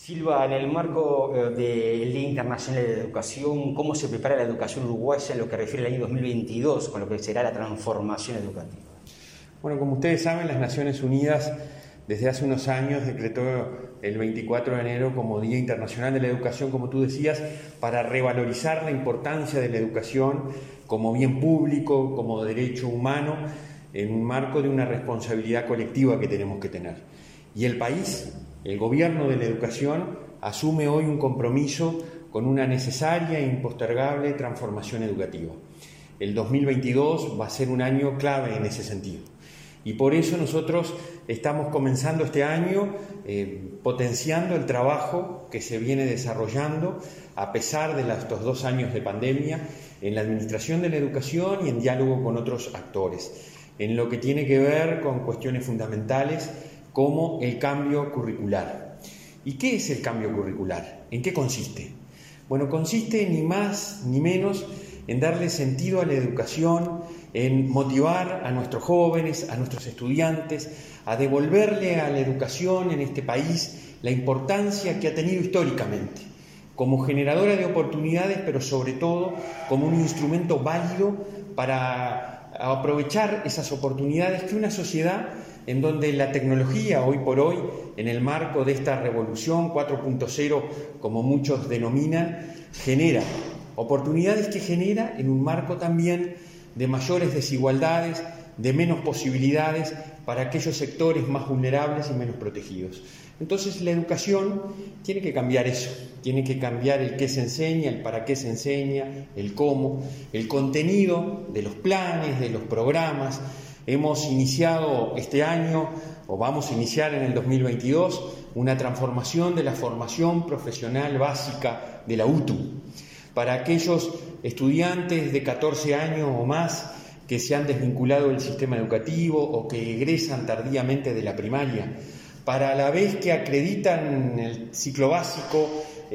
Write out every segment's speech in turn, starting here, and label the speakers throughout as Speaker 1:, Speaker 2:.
Speaker 1: Silva, en el marco del Día Internacional de la Educación, ¿cómo se prepara la educación uruguaya en lo que refiere al año 2022, con lo que será la transformación educativa?
Speaker 2: Bueno, como ustedes saben, las Naciones Unidas desde hace unos años decretó el 24 de enero como Día Internacional de la Educación, como tú decías, para revalorizar la importancia de la educación como bien público, como derecho humano, en un marco de una responsabilidad colectiva que tenemos que tener. Y el país, el gobierno de la educación, asume hoy un compromiso con una necesaria e impostergable transformación educativa. El 2022 va a ser un año clave en ese sentido. Y por eso nosotros estamos comenzando este año potenciando el trabajo que se viene desarrollando a pesar de estos 2 años de pandemia en la administración de la educación y en diálogo con otros actores, en lo que tiene que ver con cuestiones fundamentales como el cambio curricular. ¿Y qué es el cambio curricular? ¿En qué consiste? Bueno, consiste ni más ni menos en darle sentido a la educación, en motivar a nuestros jóvenes, a nuestros estudiantes, a devolverle a la educación en este país la importancia que ha tenido históricamente, como generadora de oportunidades, pero sobre todo como un instrumento válido para aprovechar esas oportunidades que una sociedad en donde la tecnología hoy por hoy, en el marco de esta revolución 4.0, como muchos denominan, genera oportunidades que genera en un marco también de mayores desigualdades, de menos posibilidades para aquellos sectores más vulnerables y menos protegidos. Entonces la educación tiene que cambiar eso, tiene que cambiar el qué se enseña, el para qué se enseña, el cómo, el contenido de los planes, de los programas. Hemos iniciado este año, o vamos a iniciar en el 2022, una transformación de la formación profesional básica de la UTU. Para aquellos estudiantes de 14 años o más que se han desvinculado del sistema educativo o que egresan tardíamente de la primaria, para la vez que acreditan el ciclo básico,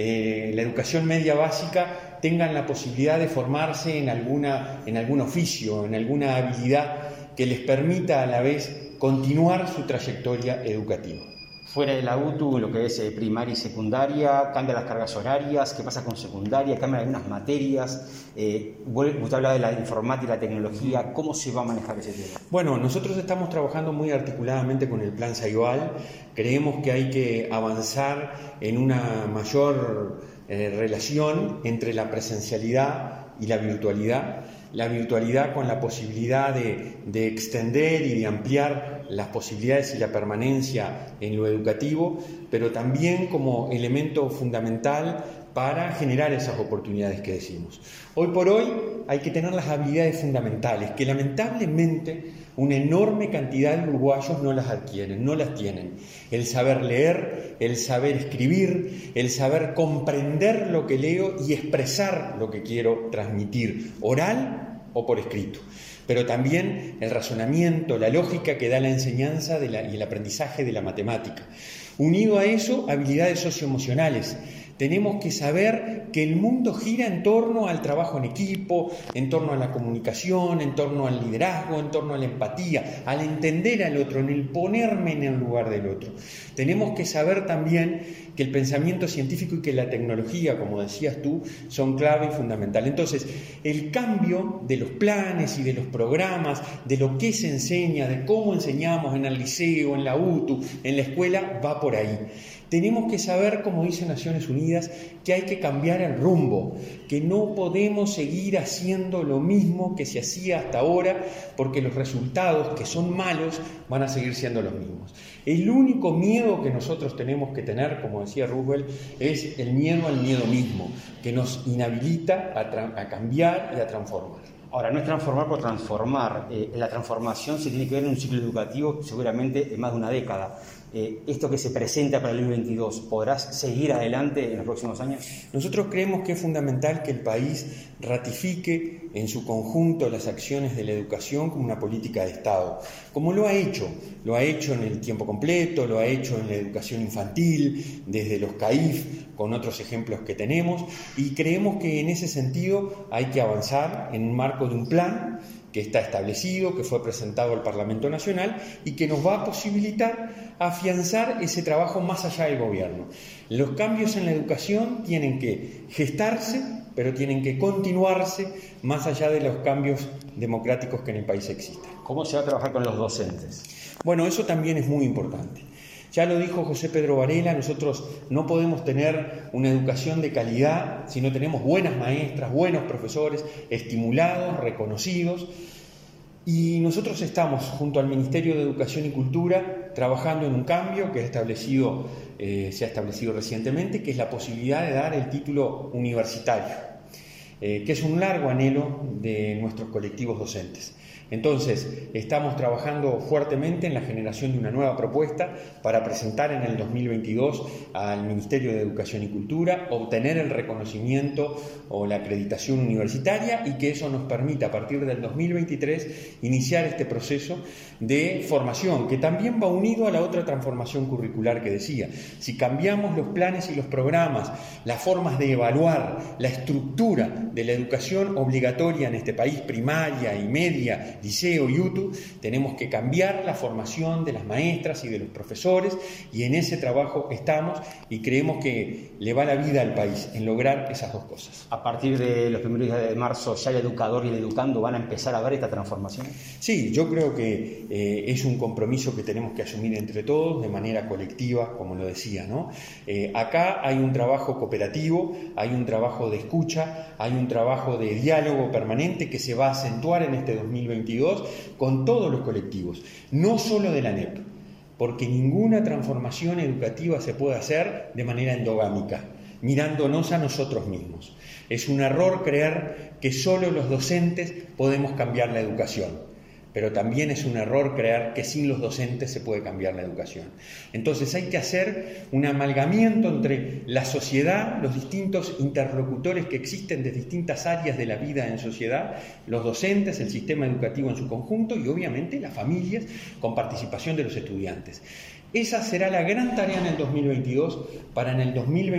Speaker 2: la educación media básica, tengan la posibilidad de formarse en algún oficio, en alguna habilidad que les permita a la vez continuar su trayectoria educativa.
Speaker 1: Fuera de la UTU, lo que es primaria y secundaria, cambia las cargas horarias, ¿qué pasa con secundaria? Cambian algunas materias, usted hablaba de la informática y la tecnología, ¿cómo se va a manejar ese tema?
Speaker 2: Bueno, nosotros estamos trabajando muy articuladamente con el Plan Ceibal, creemos que hay que avanzar en una mayor relación entre la presencialidad y la virtualidad con la posibilidad de extender y de ampliar las posibilidades y la permanencia en lo educativo, pero también como elemento fundamental para generar esas oportunidades que decimos. Hoy por hoy hay que tener las habilidades fundamentales, que lamentablemente una enorme cantidad de uruguayos no las adquieren, no las tienen. El saber leer, el saber escribir, el saber comprender lo que leo y expresar lo que quiero transmitir, oral o por escrito. Pero también el razonamiento, la lógica que da la enseñanza y el aprendizaje de la matemática. Unido a eso, habilidades socioemocionales. Tenemos que saber que el mundo gira en torno al trabajo en equipo, en torno a la comunicación, en torno al liderazgo, en torno a la empatía, al entender al otro, en el ponerme en el lugar del otro. Tenemos que saber también que el pensamiento científico y que la tecnología, como decías tú, son clave y fundamental. Entonces, el cambio de los planes y de los programas, de lo que se enseña, de cómo enseñamos en el liceo, en la UTU, en la escuela, va por ahí. Tenemos que saber, como dice Naciones Unidas, que hay que cambiar el rumbo, que no podemos seguir haciendo lo mismo que se hacía hasta ahora, porque los resultados, que son malos, van a seguir siendo los mismos. El único miedo que nosotros tenemos que tener, como decía Roosevelt, es el miedo al miedo mismo, que nos inhabilita a cambiar y a transformar.
Speaker 1: Ahora, no es transformar por transformar. La transformación se tiene que ver en un ciclo educativo seguramente en más de una década. ¿Esto que se presenta para el 2022 podrás seguir adelante en los próximos años?
Speaker 2: Nosotros creemos que es fundamental que el país ratifique en su conjunto las acciones de la educación como una política de Estado, como lo ha hecho en el tiempo completo, lo ha hecho en la educación infantil, desde los CAIF, con otros ejemplos que tenemos, y creemos que en ese sentido hay que avanzar en un marco de un plan que está establecido, que fue presentado al Parlamento Nacional y que nos va a posibilitar afianzar ese trabajo más allá del gobierno. Los cambios en la educación tienen que gestarse, pero tienen que continuarse más allá de los cambios democráticos que en el país existen.
Speaker 1: ¿Cómo se va a trabajar con los docentes?
Speaker 2: Bueno, eso también es muy importante. Ya lo dijo José Pedro Varela, nosotros no podemos tener una educación de calidad si no tenemos buenas maestras, buenos profesores, estimulados, reconocidos. Y nosotros estamos, junto al Ministerio de Educación y Cultura, trabajando en un cambio que se ha establecido recientemente, que es la posibilidad de dar el título universitario, que es un largo anhelo de nuestros colectivos docentes. Entonces, estamos trabajando fuertemente en la generación de una nueva propuesta para presentar en el 2022 al Ministerio de Educación y Cultura, obtener el reconocimiento o la acreditación universitaria y que eso nos permita a partir del 2023 iniciar este proceso de formación, que también va unido a la otra transformación curricular que decía. Si cambiamos los planes y los programas, las formas de evaluar, la estructura de la educación obligatoria en este país, primaria y media, liceo y UTU, tenemos que cambiar la formación de las maestras y de los profesores y en ese trabajo estamos y creemos que le va la vida al país en lograr esas dos cosas.
Speaker 1: A partir de los primeros días de marzo, ¿ya el educador y el educando van a empezar a ver esta transformación?
Speaker 2: Sí, yo creo que es un compromiso que tenemos que asumir entre todos de manera colectiva, como lo decía, ¿no? Acá hay un trabajo cooperativo, hay un trabajo de escucha, hay un trabajo de diálogo permanente que se va a acentuar en este 2022 con todos los colectivos, no solo de la ANEP, porque ninguna transformación educativa se puede hacer de manera endogámica, mirándonos a nosotros mismos. Es un error creer que solo los docentes podemos cambiar la educación. Pero también es un error creer que sin los docentes se puede cambiar la educación. Entonces hay que hacer un amalgamiento entre la sociedad, los distintos interlocutores que existen de distintas áreas de la vida en sociedad, los docentes, el sistema educativo en su conjunto y obviamente las familias con participación de los estudiantes. Esa será la gran tarea en el 2022 para en el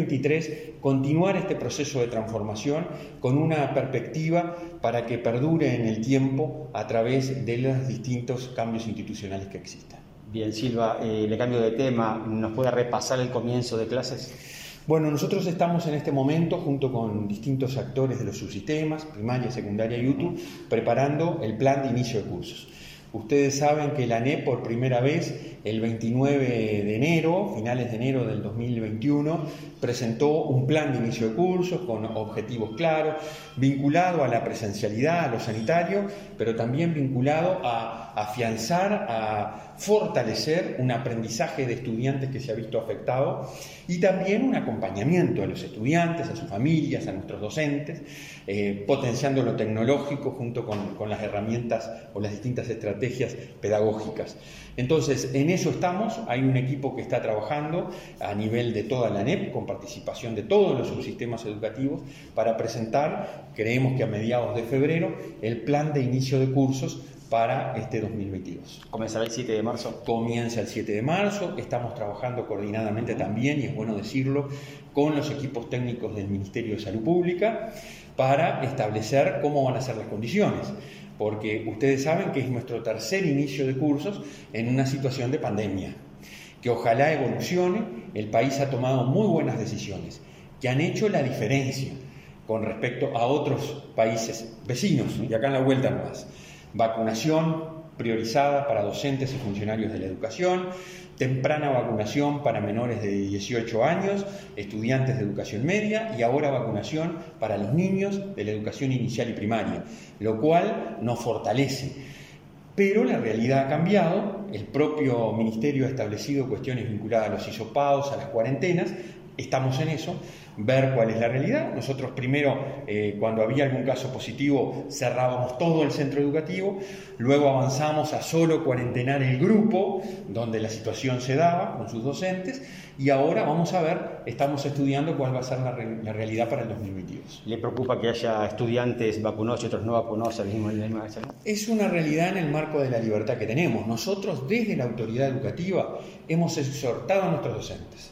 Speaker 2: 2023 continuar este proceso de transformación con una perspectiva para que perdure en el tiempo a través de los distintos cambios institucionales que existan.
Speaker 1: Bien, Silva, le cambio de tema. ¿Nos puede repasar el comienzo de clases?
Speaker 2: Bueno, nosotros estamos en este momento, junto con distintos actores de los subsistemas, primaria, secundaria y UTU, preparando el plan de inicio de cursos. Ustedes saben que la ANEP por primera vez el 29 de enero, finales de enero del 2021, presentó un plan de inicio de cursos con objetivos claros, vinculado a la presencialidad, a lo sanitario, pero también vinculado a afianzar, a fortalecer un aprendizaje de estudiantes que se ha visto afectado y también un acompañamiento a los estudiantes, a sus familias, a nuestros docentes, potenciando lo tecnológico junto con las herramientas o las distintas estrategias pedagógicas. Entonces, en eso estamos, hay un equipo que está trabajando a nivel de toda la ANEP, con participación de todos los subsistemas educativos, para presentar, creemos que a mediados de febrero, el plan de inicio de cursos para este 2022.
Speaker 1: ¿Comenzará el 7 de marzo?
Speaker 2: Comienza el 7 de marzo, estamos trabajando coordinadamente también, y es bueno decirlo, con los equipos técnicos del Ministerio de Salud Pública para establecer cómo van a ser las condiciones. Porque ustedes saben que es nuestro tercer inicio de cursos en una situación de pandemia, que ojalá evolucione. El país ha tomado muy buenas decisiones, que han hecho la diferencia con respecto a otros países vecinos, y acá en la vuelta nomás. Vacunación priorizada para docentes y funcionarios de la educación, temprana vacunación para menores de 18 años, estudiantes de educación media y ahora vacunación para los niños de la educación inicial y primaria, lo cual nos fortalece. Pero la realidad ha cambiado, el propio Ministerio ha establecido cuestiones vinculadas a los hisopados, a las cuarentenas, estamos en eso, ver cuál es la realidad. Nosotros primero, cuando había algún caso positivo, cerrábamos todo el centro educativo, luego avanzamos a solo cuarentenar el grupo donde la situación se daba con sus docentes y ahora vamos a ver, estamos estudiando cuál va a ser la realidad para el 2022.
Speaker 1: ¿Le preocupa que haya estudiantes vacunados y otros no vacunados al mismo nivel?
Speaker 2: Es una realidad en el marco de la libertad que tenemos. Nosotros desde la autoridad educativa hemos exhortado a nuestros docentes,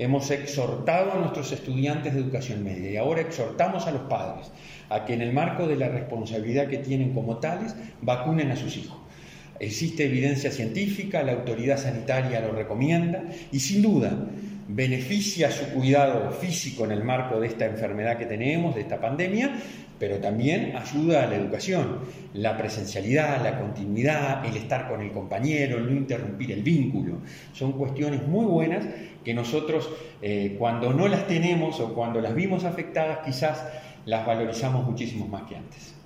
Speaker 2: hemos exhortado a nuestros estudiantes de educación media y ahora exhortamos a los padres a que en el marco de la responsabilidad que tienen como tales, vacunen a sus hijos. Existe evidencia científica, la autoridad sanitaria lo recomienda y sin duda beneficia su cuidado físico en el marco de esta enfermedad que tenemos, de esta pandemia, pero también ayuda a la educación, la presencialidad, la continuidad, el estar con el compañero, el no interrumpir el vínculo. Son cuestiones muy buenas que nosotros cuando no las tenemos o cuando las vimos afectadas quizás las valorizamos muchísimo más que antes.